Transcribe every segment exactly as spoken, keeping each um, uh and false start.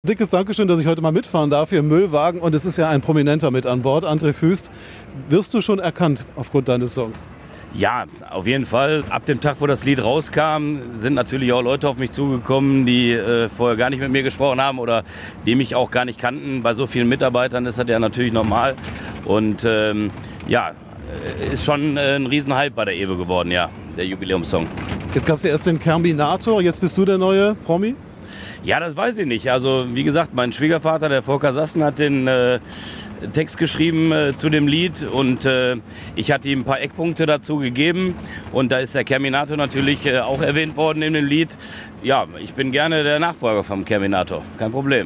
Dickes Dankeschön, dass ich heute mal mitfahren darf hier im Müllwagen. Und es ist ja ein Prominenter mit an Bord, André Füst. Wirst du schon erkannt aufgrund deines Songs? Ja, auf jeden Fall. Ab dem Tag, wo das Lied rauskam, sind natürlich auch Leute auf mich zugekommen, die äh, vorher gar nicht mit mir gesprochen haben oder die mich auch gar nicht kannten. Bei so vielen Mitarbeitern ist das ja natürlich normal. Und ähm, ja, ist schon äh, ein Riesenhype bei der Ewe geworden, ja, der Jubiläumssong. Jetzt gab es ja erst den Terminator, jetzt bist du der neue Promi? Ja, das weiß ich nicht. Also wie gesagt, mein Schwiegervater, der Volker Sassen, hat den äh, Text geschrieben äh, zu dem Lied und äh, ich hatte ihm ein paar Eckpunkte dazu gegeben und da ist der Terminator natürlich äh, auch erwähnt worden in dem Lied. Ja, ich bin gerne der Nachfolger vom Terminator, kein Problem.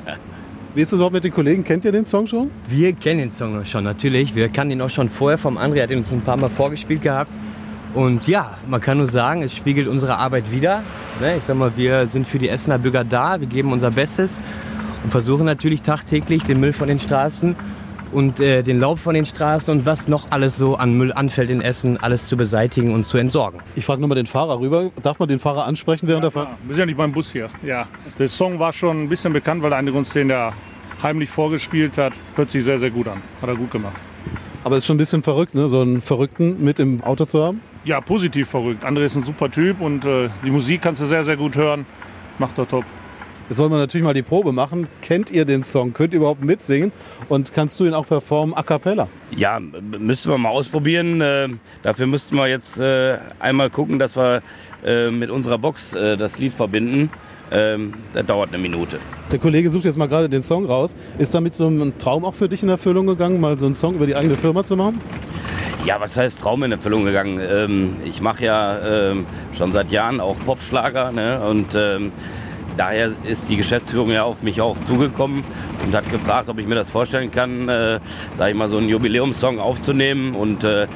Wie ist es überhaupt mit den Kollegen? Kennt ihr den Song schon? Wir kennen den Song schon, natürlich. Wir kannten ihn auch schon vorher vom André, hat ihn uns ein paar Mal vorgespielt gehabt. Und ja, man kann nur sagen, es spiegelt unsere Arbeit wider. Ich sag mal, wir sind für die Essener Bürger da, wir geben unser Bestes und versuchen natürlich tagtäglich den Müll von den Straßen und äh, den Laub von den Straßen und was noch alles so an Müll anfällt in Essen, alles zu beseitigen und zu entsorgen. Ich frage nur mal den Fahrer rüber. Darf man den Fahrer ansprechen während Ja, der Fahrt? wir sind ja nicht beim Bus hier. Ja. Der Song war schon ein bisschen bekannt, weil einer uns den da heimlich vorgespielt hat. Hört sich sehr, sehr gut an. Hat er gut gemacht. Aber es ist schon ein bisschen verrückt, ne? So einen Verrückten mit im Auto zu haben. Ja, positiv verrückt. André ist ein super Typ und äh, die Musik kannst du sehr, sehr gut hören. Macht er top. Jetzt wollen wir natürlich mal die Probe machen. Kennt ihr den Song? Könnt ihr überhaupt mitsingen? Und kannst du ihn auch performen a cappella? Ja, müssten wir mal ausprobieren. Äh, dafür müssten wir jetzt äh, einmal gucken, dass wir äh, mit unserer Box äh, das Lied verbinden. Ähm, das dauert eine Minute. Der Kollege sucht jetzt mal gerade den Song raus. Ist damit so ein Traum auch für dich in Erfüllung gegangen, mal so einen Song über die eigene Firma zu machen? Ja, was heißt Traum in Erfüllung gegangen? Ähm, ich mache ja ähm, schon seit Jahren auch Popschlager, ne? Und ähm, daher ist die Geschäftsführung ja auf mich auch zugekommen und hat gefragt, ob ich mir das vorstellen kann, äh, sag ich mal, so einen Jubiläumssong aufzunehmen. Und äh,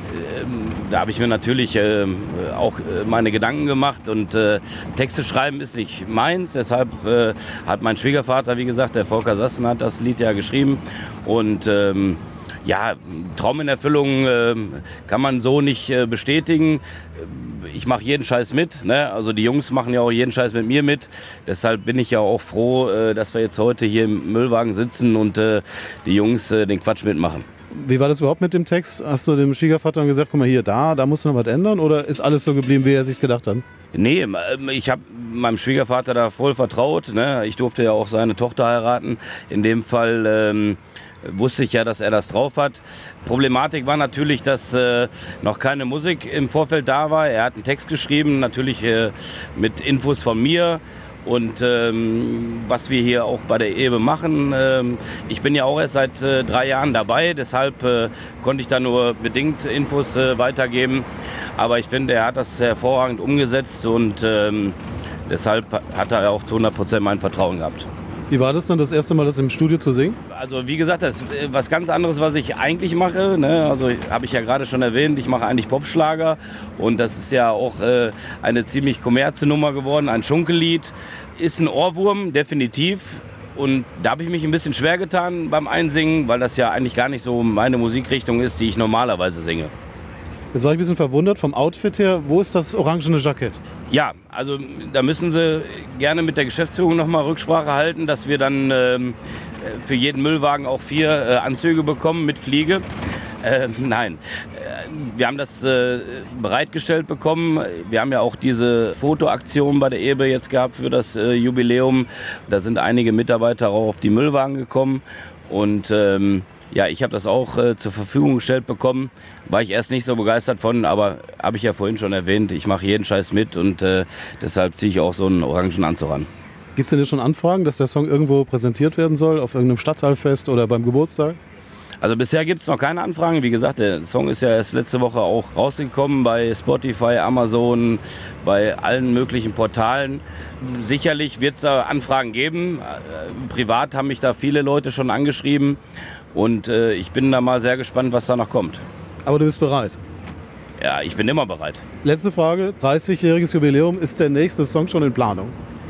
da habe ich mir natürlich äh, auch meine Gedanken gemacht und äh, Texte schreiben ist nicht meins, deshalb äh, hat mein Schwiegervater, wie gesagt, der Volker Sassen, hat das Lied ja geschrieben und ähm, ja, Traum in Erfüllung äh, kann man so nicht äh, bestätigen. Ich mache jeden Scheiß mit, ne? Also die Jungs machen ja auch jeden Scheiß mit mir mit, deshalb bin ich ja auch froh, äh, dass wir jetzt heute hier im Müllwagen sitzen und äh, die Jungs äh, den Quatsch mitmachen. Wie war das überhaupt mit dem Text? Hast du dem Schwiegervater gesagt, guck mal hier, da, da musst du noch was ändern? Oder ist alles so geblieben, wie er sich gedacht hat? Nee, ich habe meinem Schwiegervater da voll vertraut. Ne? Ich durfte ja auch seine Tochter heiraten. In dem Fall ähm, wusste ich ja, dass er das drauf hat. Problematik war natürlich, dass äh, noch keine Musik im Vorfeld da war. Er hat einen Text geschrieben, natürlich äh, mit Infos von mir. Und ähm, was wir hier auch bei der Ewe machen, ähm, ich bin ja auch erst seit äh, drei Jahren dabei, deshalb äh, konnte ich da nur bedingt Infos äh, weitergeben. Aber ich finde, er hat das hervorragend umgesetzt und ähm, deshalb hat er auch zu hundert Prozent mein Vertrauen gehabt. Wie war das dann, das erste Mal das im Studio zu singen? Also wie gesagt, das ist was ganz anderes, was ich eigentlich mache. Ne? Also habe ich ja gerade schon erwähnt, ich mache eigentlich Popschlager und das ist ja auch äh, eine ziemlich kommerzielle Nummer geworden, ein Schunkellied. Ist ein Ohrwurm, definitiv. Und da habe ich mich ein bisschen schwer getan beim Einsingen, weil das ja eigentlich gar nicht so meine Musikrichtung ist, die ich normalerweise singe. Jetzt war ich ein bisschen verwundert vom Outfit her. Wo ist das orangene Jackett? Ja, also da müssen Sie gerne mit der Geschäftsführung nochmal Rücksprache halten, dass wir dann ähm, für jeden Müllwagen auch vier äh, Anzüge bekommen mit Fliege. Äh, nein, wir haben das äh, bereitgestellt bekommen. Wir haben ja auch diese Fotoaktion bei der Ewe jetzt gehabt für das äh, Jubiläum. Da sind einige Mitarbeiter auch auf die Müllwagen gekommen und ähm, ja, ich habe das auch äh, zur Verfügung gestellt bekommen. War ich erst nicht so begeistert von, aber habe ich ja vorhin schon erwähnt, ich mache jeden Scheiß mit und äh, deshalb ziehe ich auch so einen orangen Anzug an. Gibt es denn jetzt schon Anfragen, dass der Song irgendwo präsentiert werden soll, auf irgendeinem Stadtteilfest oder beim Geburtstag? Also bisher gibt es noch keine Anfragen. Wie gesagt, der Song ist ja erst letzte Woche auch rausgekommen bei Spotify, Amazon, bei allen möglichen Portalen. Sicherlich wird es da Anfragen geben. Privat haben mich da viele Leute schon angeschrieben. Und äh, ich bin da mal sehr gespannt, was da noch kommt. Aber du bist bereit? Ja, ich bin immer bereit. Letzte Frage, dreißigjähriges Jubiläum, ist der nächste Song schon in Planung?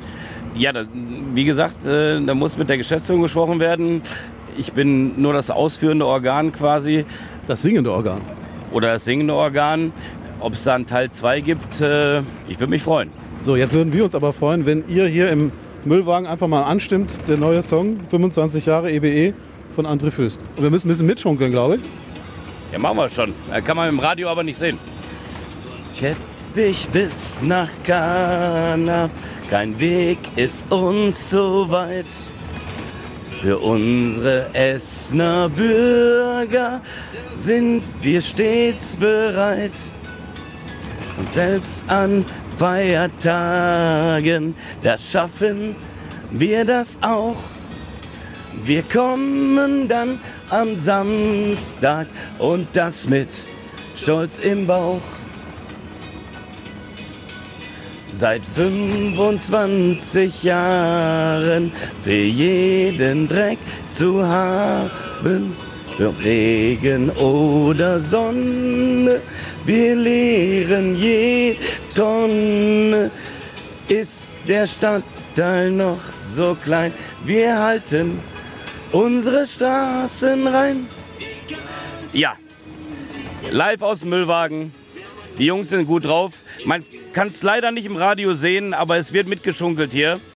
Ja, das, wie gesagt, äh, da muss mit der Geschäftsführung gesprochen werden. Ich bin nur das ausführende Organ quasi. Das singende Organ? Oder das singende Organ. Ob es da einen Teil zwei gibt, äh, ich würde mich freuen. So, jetzt würden wir uns aber freuen, wenn ihr hier im Müllwagen einfach mal anstimmt, der neue Song, fünfundzwanzig Jahre E B E von André Füst. Und wir müssen ein bisschen mitschunkeln, glaube ich. Ja, machen wir schon. Kann man im Radio aber nicht sehen. Kettwig bis nach Kanab, kein Weg ist uns so weit. Für unsere Essener Bürger sind wir stets bereit. Und selbst an Feiertagen, da schaffen wir das auch. Wir kommen dann am Samstag und das mit Stolz im Bauch. Seit fünfundzwanzig Jahren für jeden Dreck zu haben, für Regen oder Sonne, wir leeren jede Tonne. Ist der Stadtteil noch so klein, wir halten unsere Straßen rein. Ja, live aus dem Müllwagen. Die Jungs sind gut drauf. Man kann es leider nicht im Radio sehen, aber es wird mitgeschunkelt hier.